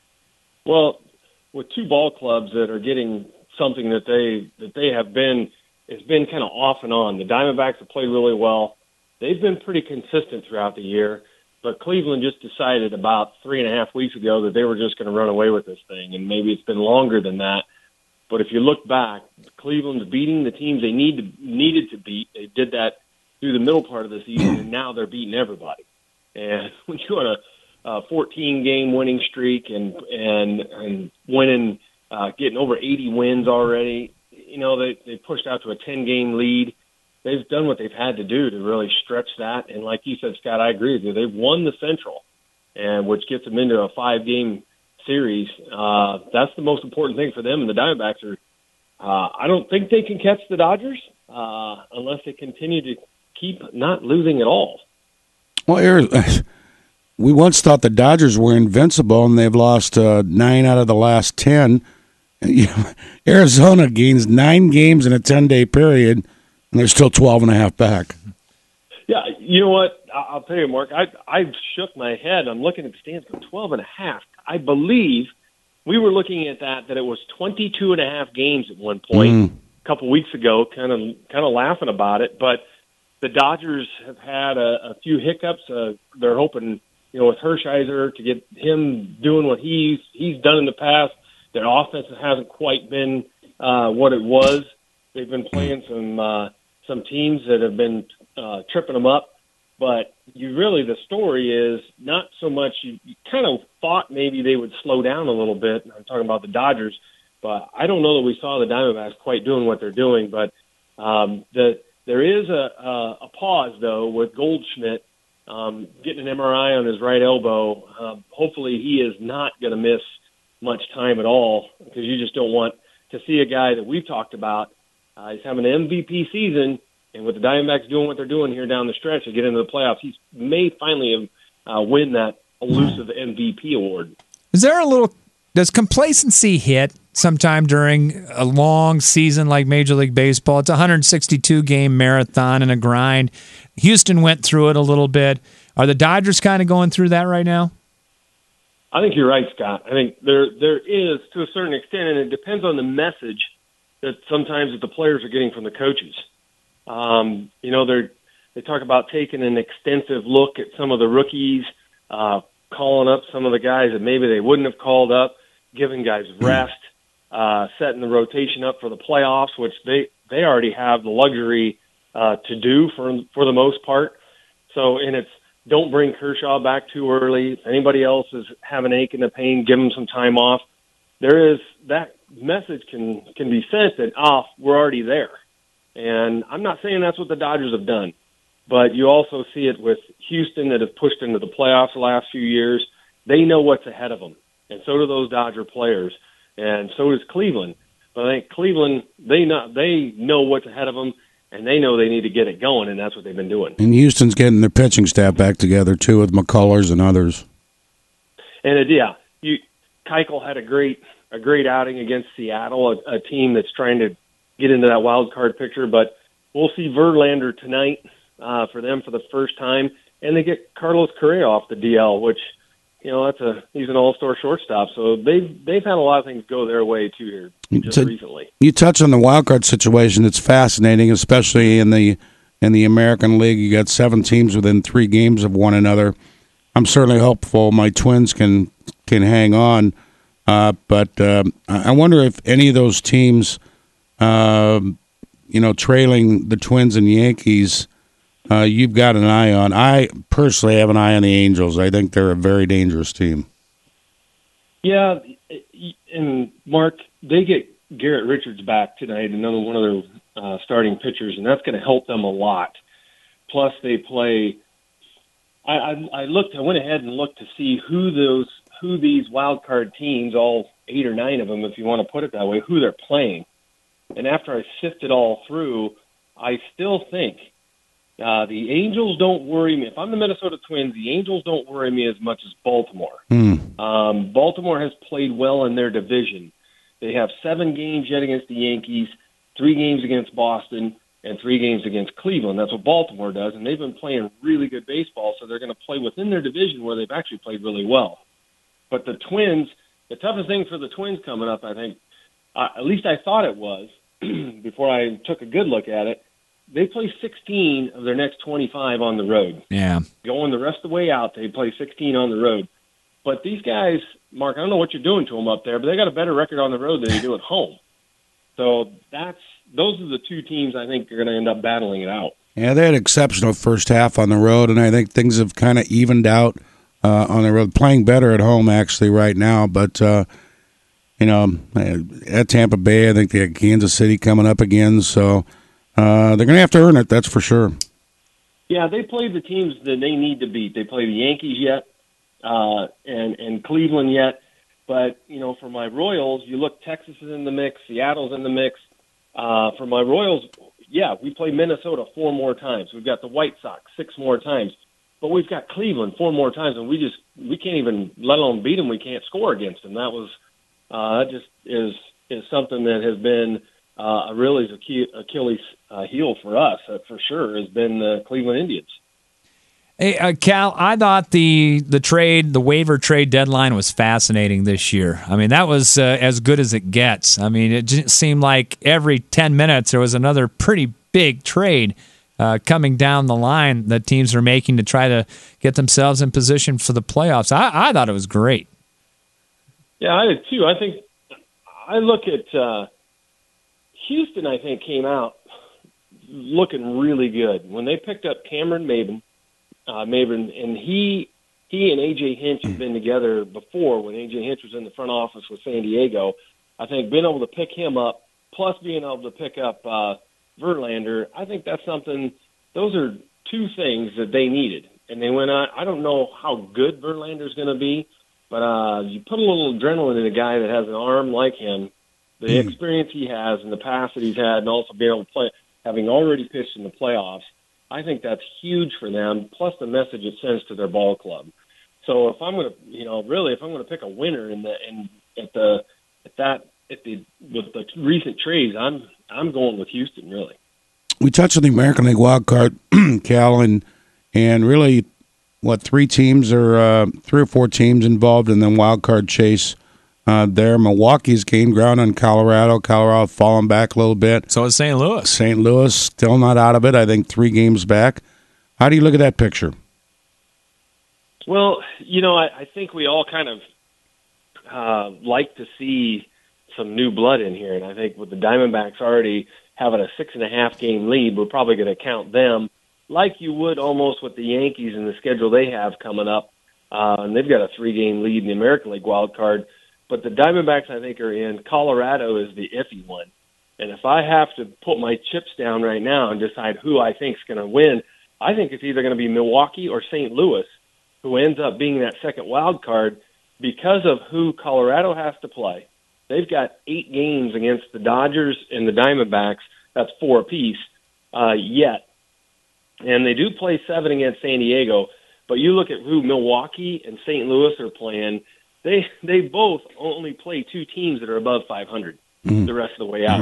Well, with two ball clubs that are getting something that they have been, it's been kind of off and on. The Diamondbacks have played really well. They've been pretty consistent throughout the year, but Cleveland just decided about 3.5 weeks ago that they were just going to run away with this thing, and maybe it's been longer than that. But if you look back, Cleveland's beating the teams they needed to beat. They did that through the middle part of the season, and now they're beating everybody. And when you're on a 14-game winning streak and winning, getting over 80 wins already, you know, they pushed out to a 10-game lead. They've done what they've had to do to really stretch that. And like you said, Scott, I agree with you. They've won the Central, and which gets them into a 5-game series. That's the most important thing for them. And the Diamondbacks are, I don't think they can catch the Dodgers unless they continue to keep not losing at all. Well, we once thought the Dodgers were invincible, and they've lost 9 out of the last 10. Arizona gains 9 games in a 10-day period, and they're still 12.5 back. Yeah, you know what? I'll tell you, Mark, I shook my head. I'm looking at the stands for 12.5. I believe we were looking at that it was 22.5 games at one point a couple weeks ago, kind of laughing about it. But the Dodgers have had a few hiccups. They're hoping, you know, with Hershiser to get him doing what he's done in the past. Their offense hasn't quite been what it was. They've been playing some teams that have been tripping them up. But the story is not so much, you kind of thought maybe they would slow down a little bit. I'm talking about the Dodgers, but I don't know that we saw the Diamondbacks quite doing what they're doing. But there is a pause, though, with Goldschmidt getting an MRI on his right elbow. Hopefully he is not going to miss much time at all, because you just don't want to see a guy that we've talked about. He's having an MVP season, and with the Diamondbacks doing what they're doing here down the stretch to get into the playoffs, he may finally win that elusive MVP award. Does complacency hit sometime during a long season like Major League Baseball? It's a 162-game marathon and a grind. Houston went through it a little bit. Are the Dodgers kind of going through that right now? I think you're right, Scott. I think there is, to a certain extent, and it depends on the message that sometimes that the players are getting from the coaches. They talk about taking an extensive look at some of the rookies, calling up some of the guys that maybe they wouldn't have called up, giving guys rest, setting the rotation up for the playoffs, which they already have the luxury to do for the most part. So, and it's, don't bring Kershaw back too early. If anybody else is having ache and a pain, give them some time off. There is that message can be sent that, we're already there. And I'm not saying that's what the Dodgers have done, but you also see it with Houston that have pushed into the playoffs the last few years. They know what's ahead of them, and so do those Dodger players, and so does Cleveland. But I think Cleveland, they know what's ahead of them, and they know they need to get it going, and that's what they've been doing. And Houston's getting their pitching staff back together, too, with McCullers and others. And, Keuchel had a great outing against Seattle, a team that's trying to get into that wild card picture. But we'll see Verlander tonight for them for the first time, and they get Carlos Correa off the DL, which he's an all-star shortstop. So they've had a lot of things go their way too here recently. You touch on the wild card situation. It's fascinating, especially in the American League. You got 7 teams within 3 games of one another. I'm certainly hopeful my Twins can hang on, but I wonder if any of those teams, trailing the Twins and Yankees, you've got an eye on. I personally have an eye on the Angels. I think they're a very dangerous team. Yeah, and Mark, they get Garrett Richards back tonight, another one of their starting pitchers, and that's going to help them a lot. Plus, they play. I went ahead and looked to see who these wild card teams, all 8 or 9 of them, if you want to put it that way, who they're playing. And after I sifted all through, I still think the Angels don't worry me. If I'm the Minnesota Twins, the Angels don't worry me as much as Baltimore. Baltimore has played well in their division. They have 7 games yet against the Yankees, 3 games against Boston, and 3 games against Cleveland. That's what Baltimore does, and they've been playing really good baseball, so they're going to play within their division where they've actually played really well. But the Twins, the toughest thing for the Twins coming up, I think, at least I thought it was, before I took a good look at it, they play 16 of their next 25 on the road. Yeah. Going the rest of the way out, they play 16 on the road. But these guys, Mark, I don't know what you're doing to them up there, but they got a better record on the road than they do at home. So those are the 2 teams I think are going to end up battling it out. Yeah, they had an exceptional first half on the road, and I think things have kind of evened out on the road. Playing better at home, actually, right now. But, at Tampa Bay, I think they have Kansas City coming up again. So they're going to have to earn it, that's for sure. Yeah, they play the teams that they need to beat. They play the Yankees yet and Cleveland yet. But, for my Royals, you look, Texas is in the mix, Seattle's in the mix. For my Royals, yeah, we play Minnesota 4 more times. We've got the White Sox 6 more times. But we've got Cleveland 4 more times, and we can't even, let alone beat them, we can't score against them. That was just is something that has been a really Achilles heel for us, for sure, has been the Cleveland Indians. Hey, Cal, I thought the waiver trade deadline was fascinating this year. I mean, that was as good as it gets. I mean, it just seemed like every 10 minutes there was another pretty big trade coming down the line that teams are making to try to get themselves in position for the playoffs. I thought it was great. Yeah, I did too. I think I look at Houston, I think, came out looking really good. When they picked up Cameron Maybin, and he and A.J. Hinch have been together before when A.J. Hinch was in the front office with San Diego. I think being able to pick him up, plus being able to pick up Verlander, I think that's something, those are 2 things that they needed. And they went on, I don't know how good Verlander's going to be, but you put a little adrenaline in a guy that has an arm like him, the experience he has and the past that he's had, and also being able to play, having already pitched in the playoffs, I think that's huge for them, plus the message it sends to their ball club. So if I'm going to, if I'm going to pick a winner with the recent trades, I'm going with Houston, really. We touched on the American League wild card, Cal, and really, 3 teams or 3 or 4 teams involved in the wild card chase there. Milwaukee's gained ground on Colorado. Colorado fallen back a little bit. So is St. Louis. St. Louis still not out of it. I think 3 games back. How do you look at that picture? Well, I think we all kind of like to see some new blood in here, and I think with the Diamondbacks already having a 6.5 game lead, we're probably going to count them like you would almost with the Yankees and the schedule they have coming up. And they've got a 3-game lead in the American League wild card. But the Diamondbacks, I think, are in. Colorado is the iffy one. And if I have to put my chips down right now and decide who I think is going to win, I think it's either going to be Milwaukee or St. Louis, who ends up being that second wild card because of who Colorado has to play. They've got 8 games against the Dodgers and the Diamondbacks. That's 4 apiece yet. And they do play 7 against San Diego. But you look at who Milwaukee and St. Louis are playing, they both only play 2 teams that are above 500 the rest of the way out.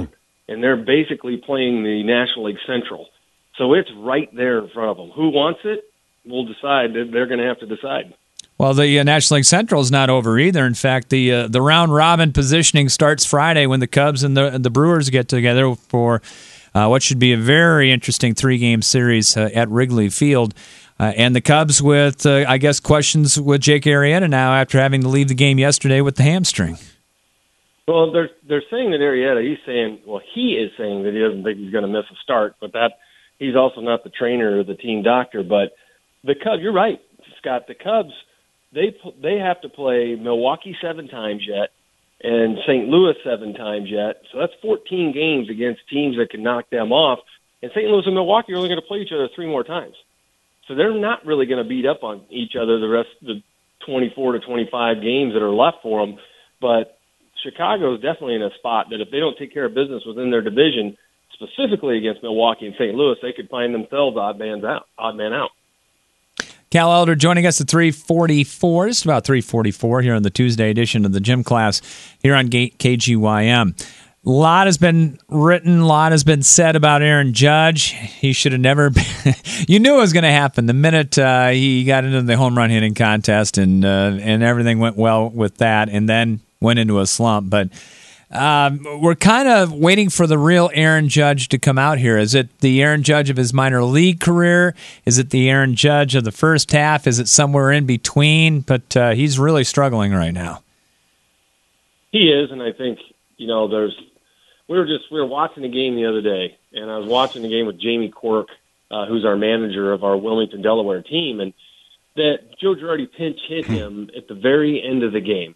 and they're basically playing the National League Central. So it's right there in front of them. Who wants it? We'll decide. They're going to have to decide. Well, the National League Central is not over either. In fact, the round-robin positioning starts Friday when the Cubs and the Brewers get together for what should be a very interesting 3-game series at Wrigley Field. And the Cubs with, I guess, questions with Jake Arrieta now after having to leave the game yesterday with the hamstring. Well, they're saying that Arrieta, he is saying that he doesn't think he's going to miss a start, but that he's also not the trainer or the team doctor. But the Cubs, you're right, Scott, the Cubs, they have to play Milwaukee 7 times yet and St. Louis 7 times yet. So that's 14 games against teams that can knock them off. And St. Louis and Milwaukee are only going to play each other 3 more times. So they're not really going to beat up on each other the rest of the 24 to 25 games that are left for them. But Chicago is definitely in a spot that if they don't take care of business within their division, specifically against Milwaukee and St. Louis, they could find themselves odd man out. Cal Elder joining us at 3:44, just about 3:44 here on the Tuesday edition of the Gym Class here on KGYM. A lot has been written, a lot has been said about Aaron Judge. He should have never been. You knew it was going to happen the minute he got into the home run hitting contest, and everything went well with that, and then went into a slump. But we're kind of waiting for the real Aaron Judge to come out here. Is it the Aaron Judge of his minor league career? Is it the Aaron Judge of the first half? Is it somewhere in between? But he's really struggling right now. He is, and I think, we were watching the game the other day, and I was watching the game with Jamie Quirk, who's our manager of our Wilmington, Delaware team, and that Joe Girardi pinch hit him at the very end of the game.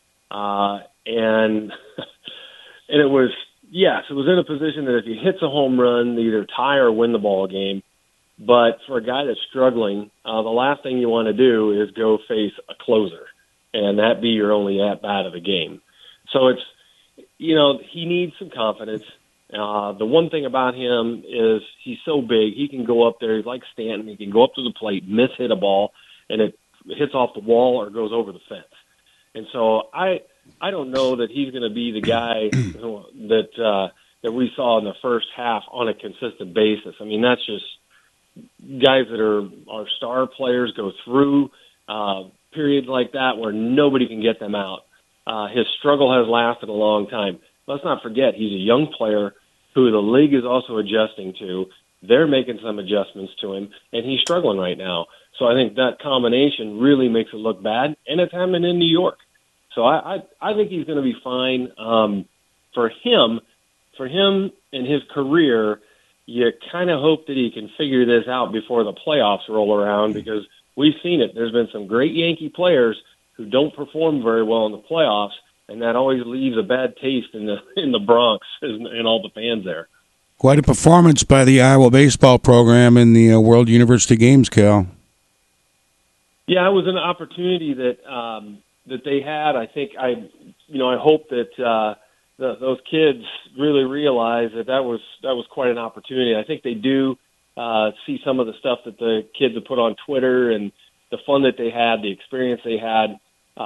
And it was in a position that if he hits a home run, they either tie or win the ball game. But for a guy that's struggling, the last thing you want to do is go face a closer, and that be your only at-bat of the game. So it's, he needs some confidence. The one thing about him is he's so big. He can go up there. He's like Stanton. He can go up to the plate, miss-hit a ball, and it hits off the wall or goes over the fence. And so I don't know that he's going to be the guy that we saw in the first half on a consistent basis. I mean, that's just guys that are our star players go through periods like that where nobody can get them out. His struggle has lasted a long time. Let's not forget, he's a young player who the league is also adjusting to. They're making some adjustments to him, and he's struggling right now. So I think that combination really makes it look bad, and it's happening in New York. So I think he's going to be fine. For him and his career, you kind of hope that he can figure this out before the playoffs roll around, because we've seen it. There's been some great Yankee players who don't perform very well in the playoffs, and that always leaves a bad taste in the Bronx and all the fans there. Quite a performance by the Iowa baseball program in the World University Games, Cal. Yeah, it was an opportunity that they had. I think I hope that those kids really realize that was quite an opportunity. I think they do see some of the stuff that the kids have put on Twitter and the fun that they had, the experience they had,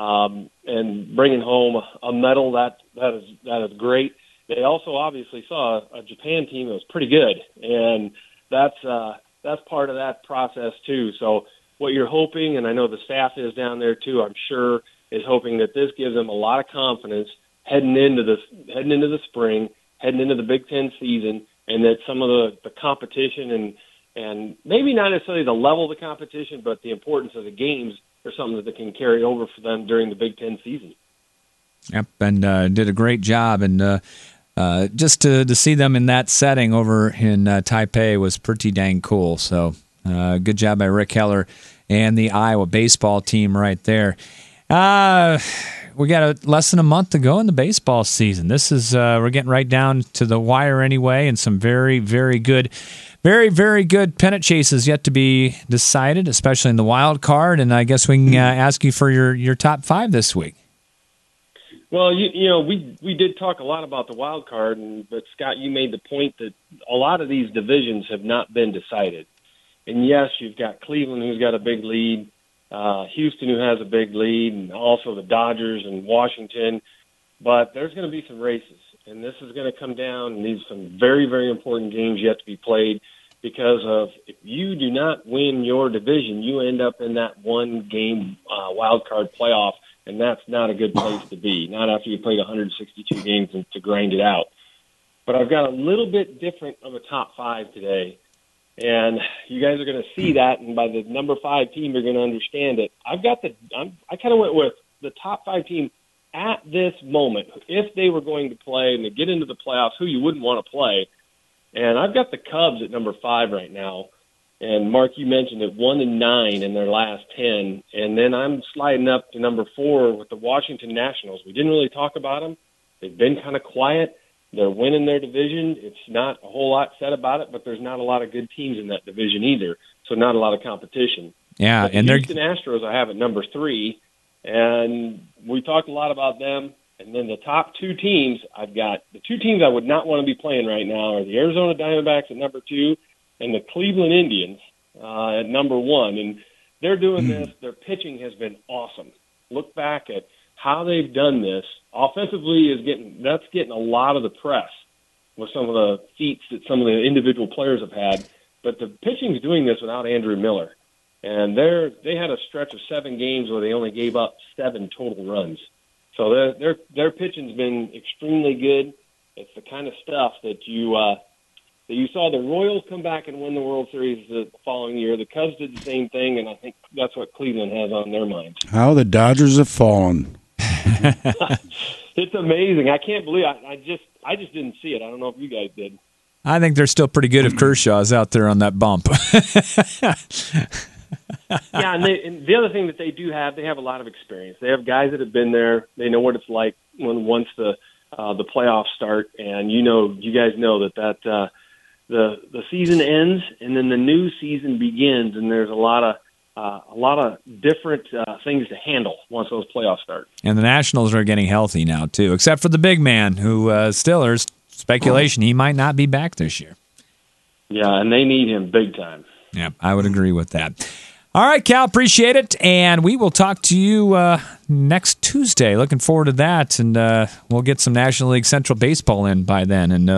and bringing home a medal. That is great. They also obviously saw a Japan team that was pretty good, and that's part of that process too. So what you're hoping, and I know the staff is down there too, I'm sure, is hoping that this gives them a lot of confidence heading into the spring, heading into the Big Ten season, and that some of the competition and maybe not necessarily the level of the competition, but the importance of the games are something that can carry over for them during the Big Ten season. Yep, and did a great job, and just to see them in that setting over in Taipei was pretty dang cool. So good job by Rick Heller and the Iowa baseball team right there. We got less than a month to go in the baseball season. This is we're getting right down to the wire anyway, and some very, very good pennant chases yet to be decided, especially in the wild card. And I guess we can ask you for your top 5 this week. Well, we did talk a lot about the wild card, but Scott, you made the point that a lot of these divisions have not been decided. And yes, you've got Cleveland, who's got a big lead, Houston, who has a big lead, and also the Dodgers and Washington. But there's going to be some races. and this is going to come down, and these are some very, very important games yet to be played, because of if you do not win your division, you end up in that one-game wild card playoff, and that's not a good place to be, not after you played 162 games and to grind it out. But I've got a little bit different of a top 5 today, and you guys are going to see that, and by the number 5 team, you're going to understand it. I kind of went with the top 5 team at this moment. If they were going to play and to get into the playoffs, who you wouldn't want to play. And I've got the Cubs at number 5 right now. And Mark, you mentioned it, 1-9 in their last 10. And then I'm sliding up to number 4 with the Washington Nationals. We didn't really talk about them. They've been kind of quiet. They're winning their division. It's not a whole lot said about it, but there's not a lot of good teams in that division either. So not a lot of competition. Yeah, but and the Houston Astros I have at number 3. And we talked a lot about them. And then the top 2 teams, I've got the 2 teams I would not want to be playing right now are the Arizona Diamondbacks at number 2 and the Cleveland Indians at number 1. And they're doing this. Their pitching has been awesome. Look back at how they've done this. Offensively that's getting a lot of the press with some of the feats that some of the individual players have had. But the pitching is doing this without Andrew Miller. And they had a stretch of 7 games where they only gave up 7 total runs. So their pitching's been extremely good. It's the kind of stuff that you saw the Royals come back and win the World Series the following year. The Cubs did the same thing, and I think that's what Cleveland has on their minds. How the Dodgers have fallen. It's amazing. I can't believe I just didn't see it. I don't know if you guys did. I think they're still pretty good if Kershaw's out there on that bump. Yeah, and the other thing that they do have, they have a lot of experience. They have guys that have been there. They know what it's like once the playoffs start, and you guys know that the season ends and then the new season begins, and there's a lot of different things to handle once those playoffs start. And the Nationals are getting healthy now too, except for the big man, who still there's speculation he might not be back this year. Yeah, and they need him big time. Yeah, I would agree with that. All right, Cal, appreciate it, and we will talk to you next Tuesday. Looking forward to that, and we'll get some National League Central baseball in by then, and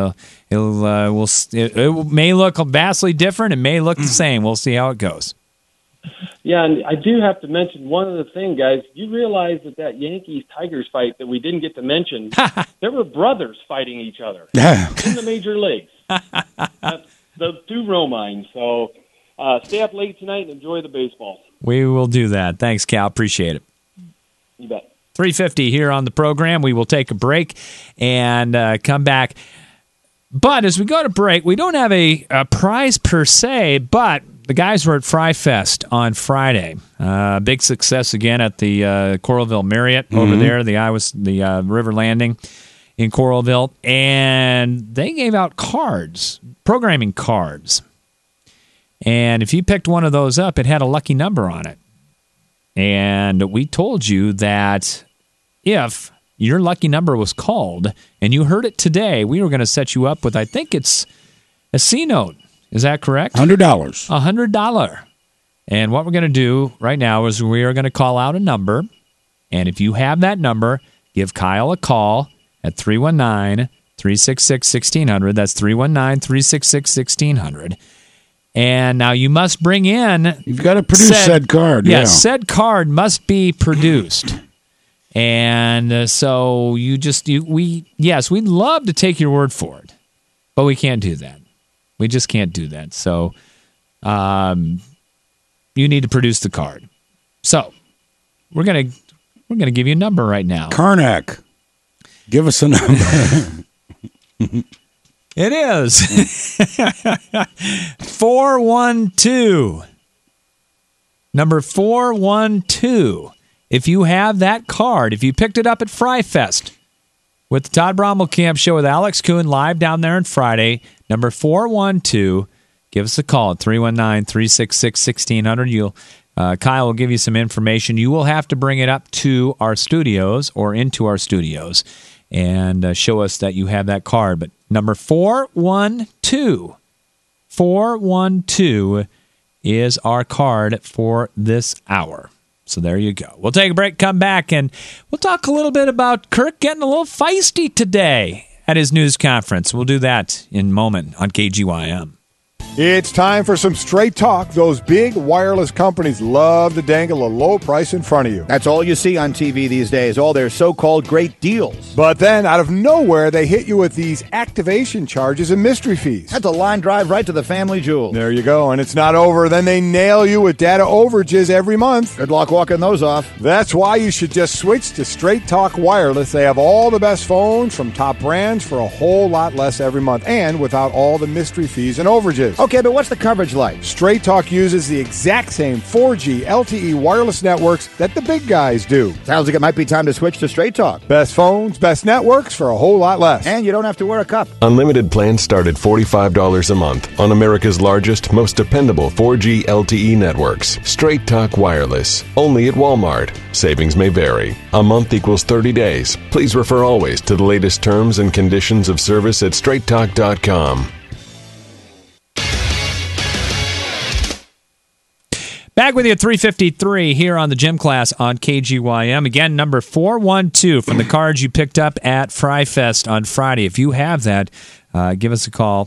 it may look vastly different. It may look the same. We'll see how it goes. Yeah, and I do have to mention one other thing, guys. You realize that Yankees-Tigers fight that we didn't get to mention, there were brothers fighting each other in the major leagues. The 2 Romines, so... stay up late tonight and enjoy the baseball. We will do that. Thanks, Cal. Appreciate it. You bet. 3:50 here on the program. We will take a break and come back. But as we go to break, we don't have a prize per se, but the guys were at Fry Fest on Friday. Big success again at the Coralville Marriott over there, the River Landing in Coralville. And they gave out cards, programming cards. And if you picked one of those up, it had a lucky number on it. And we told you that if your lucky number was called and you heard it today, we were going to set you up with, I think it's a C-note. Is that correct? $100. $100. And what we're going to do right now is we are going to call out a number. And if you have that number, give Kyle a call at 319-366-1600. That's 319-366-1600. And now you must bring in... You've got to produce said card. Yes, said card must be produced. And so we'd love to take your word for it, but we can't do that. We just can't do that. So you need to produce the card. So we're gonna give you a number right now. Karnak, give us a number. It is 412. Number 412. If you have that card, if you picked it up at Fry Fest with the Todd Bromwell Camp Show with Alex Kuhn live down there on Friday, number 412, give us a call at 319-366-1600. Kyle will give you some information. You will have to bring it up to our studios or into our studios and show us that you have that card. But number 412 is our card for this hour. So there you go. We'll take a break, come back, and we'll talk a little bit about Kirk getting a little feisty today. at his news conference. We'll do that in a moment on KGYM. It's time for some straight talk. Those big wireless companies love to dangle a low price in front of you. That's all you see on TV these days, all their so-called great deals. But then, out of nowhere, they hit you with these activation charges and mystery fees. That's a line drive right to the family jewel. There you go, and it's not over. Then they nail you with data overages every month. Good luck walking those off. That's why you should just switch to Straight Talk Wireless. They have all the best phones from top brands for a whole lot less every month, and without all the mystery fees and overages. Okay, but what's the coverage like? Straight Talk uses the exact same 4G LTE wireless networks that the big guys do. Sounds like it might be time to switch to Straight Talk. Best phones, best networks for a whole lot less. And you don't have to wear a cup. Unlimited plans start at $45 a month on America's largest, most dependable 4G LTE networks. Straight Talk Wireless. Only at Walmart. Savings may vary. A month equals 30 days. Please refer always to the latest terms and conditions of service at straighttalk.com. Back with you at 3:53 here on the Gym Class on KGYM. Again, number 412 from the cards you picked up at Fry Fest on Friday. If you have that, give us a call,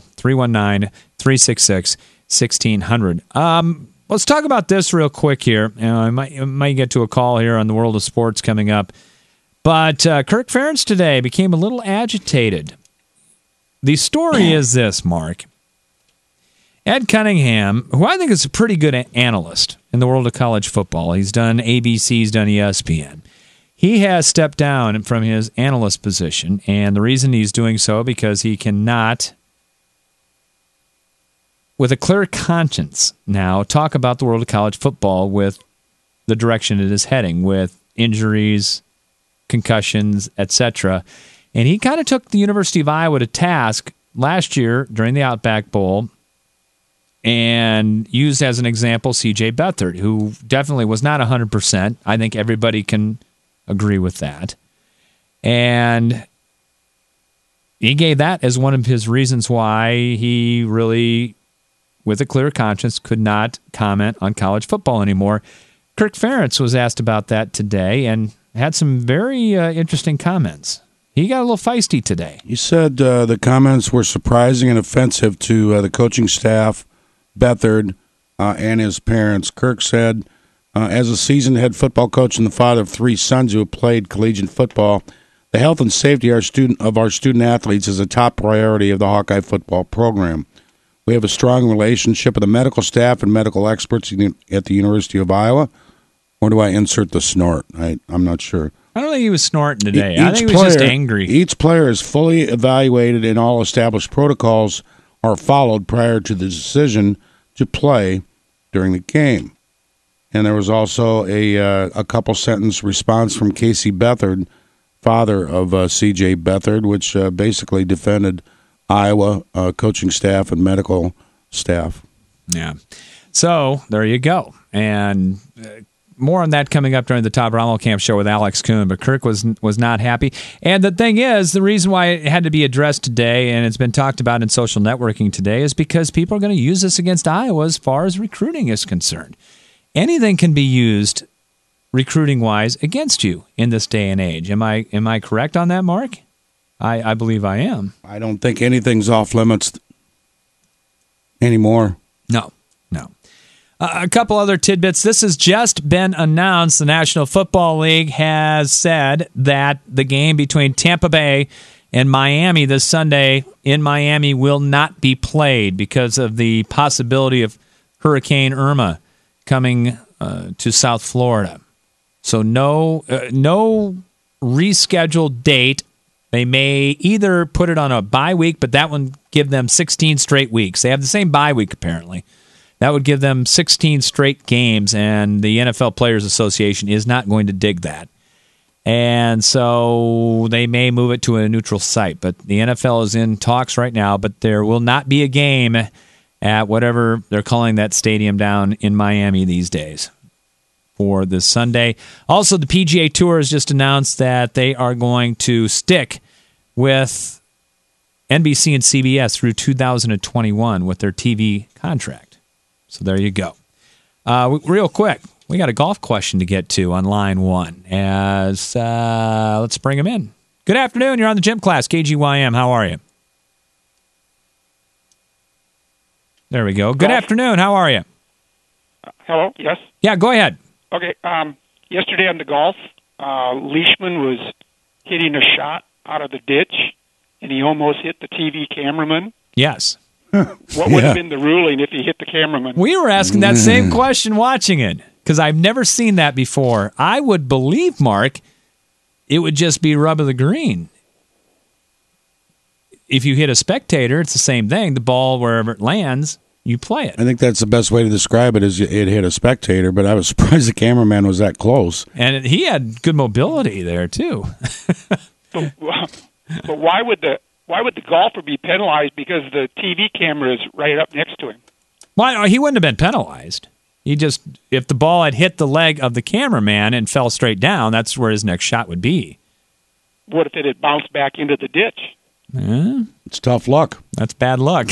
319-366-1600. Let's talk about this real quick here. I might get to a call here on the World of Sports coming up. But Kirk Ferentz today became a little agitated. The story is this, Mark. Ed Cunningham, who I think is a pretty good analyst in the world of college football, he's done ABC, he's done ESPN. He has stepped down from his analyst position, and the reason he's doing so because he cannot, with a clear conscience now, talk about the world of college football with the direction it is heading, with injuries, concussions, etc. And he kind of took the University of Iowa to task last year during the Outback Bowl, and used as an example C.J. Beathard, who definitely was not 100%. I think everybody can agree with that. And he gave that as one of his reasons why he really, with a clear conscience, could not comment on college football anymore. Kirk Ferentz was asked about that today and had some very interesting comments. He got a little feisty today. He said the comments were surprising and offensive to the coaching staff, Beathard, and his parents. Kirk said, as a seasoned head football coach and the father of three sons who have played collegiate football, the health and safety of our student athletes is a top priority of the Hawkeye football program. We have a strong relationship with the medical staff and medical experts at the University of Iowa. Or do I insert the snort? I'm not sure. I don't think he was snorting today. I think he was just angry. Each player is fully evaluated and all established protocols are followed prior to the decision to play during the game. And there was also a couple-sentence response from Casey Beathard, father of C.J. Beathard, which basically defended Iowa coaching staff and medical staff. Yeah. So there you go. And more on that coming up during the Todd Rommelkamp show with Alex Kuhn, but Kirk was not happy. And the thing is, the reason why it had to be addressed today, and it's been talked about in social networking today, is because people are going to use this against Iowa as far as recruiting is concerned. Anything can be used recruiting-wise against you in this day and age. Am I correct on that, Mark? I believe I am. I don't think anything's off limits anymore. No. A couple other tidbits. This has just been announced. The National Football League has said that the game between Tampa Bay and Miami this Sunday in Miami will not be played because of the possibility of Hurricane Irma coming to South Florida. So no rescheduled date. They may either put it on a bye week, but that would give them 16 straight weeks. They have the same bye week, apparently. That would give them 16 straight games, and the NFL Players Association is not going to dig that. And so they may move it to a neutral site. But the NFL is in talks right now, but there will not be a game at whatever they're calling that stadium down in Miami these days for this Sunday. Also, the PGA Tour has just announced that they are going to stick with NBC and CBS through 2021 with their TV contract. So there you go. Real quick, we got a golf question to get to on line one. Let's bring him in. Good afternoon. You're on the gym class, KGYM. How are you? There we go. Good afternoon. How are you? Hello. Yes. Yeah, go ahead. Okay. Yesterday on the golf, Leishman was hitting a shot out of the ditch, and he almost hit the TV cameraman. Yes. What would have been the ruling if he hit the cameraman? We were asking that same question watching it because I've never seen that before. I would believe, Mark, it would just be rub of the green. If you hit a spectator, it's the same thing. The ball, wherever it lands, you play it. I think that's the best way to describe it is it hit a spectator, but I was surprised the cameraman was that close. And he had good mobility there, too. But why would the golfer be penalized because the TV camera is right up next to him? Why he wouldn't have been penalized. If the ball had hit the leg of the cameraman and fell straight down, that's where his next shot would be. What if it had bounced back into the ditch? It's tough luck. That's bad luck.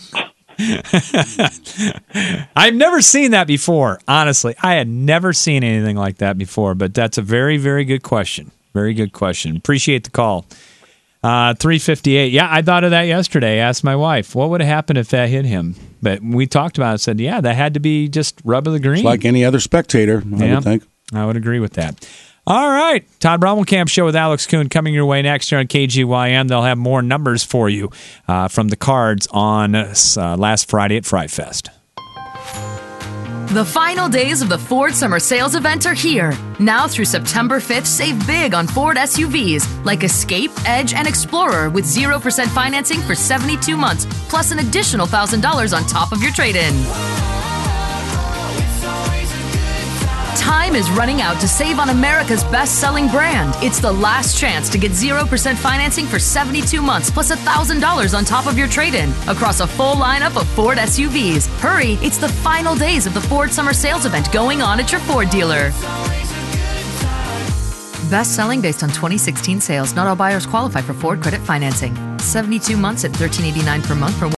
I've never seen that before. Honestly, I had never seen anything like that before, but that's a very, very good question. Very good question. Appreciate the call. 358. Yeah, I thought of that yesterday. Asked my wife, what would have happened if that hit him? But we talked about it. Said, yeah, that had to be just rub of the green. It's like any other spectator, I would think. I would agree with that. All right. Todd Brommelkamp Show with Alex Kuhn coming your way next here on KGYM. They'll have more numbers for you from the Cards on last Friday at Fry Fest. The final days of the Ford Summer Sales Event are here. Now through September 5th, save big on Ford SUVs like Escape, Edge, and Explorer with 0% financing for 72 months, plus an additional $1,000 on top of your trade-in. Time is running out to save on America's best-selling brand. It's the last chance to get 0% financing for 72 months plus $1,000 on top of your trade-in across a full lineup of Ford SUVs. Hurry, it's the final days of the Ford Summer Sales Event going on at your Ford dealer. Best-selling based on 2016 sales. Not all buyers qualify for Ford credit financing. 72 months at $1,389 per month for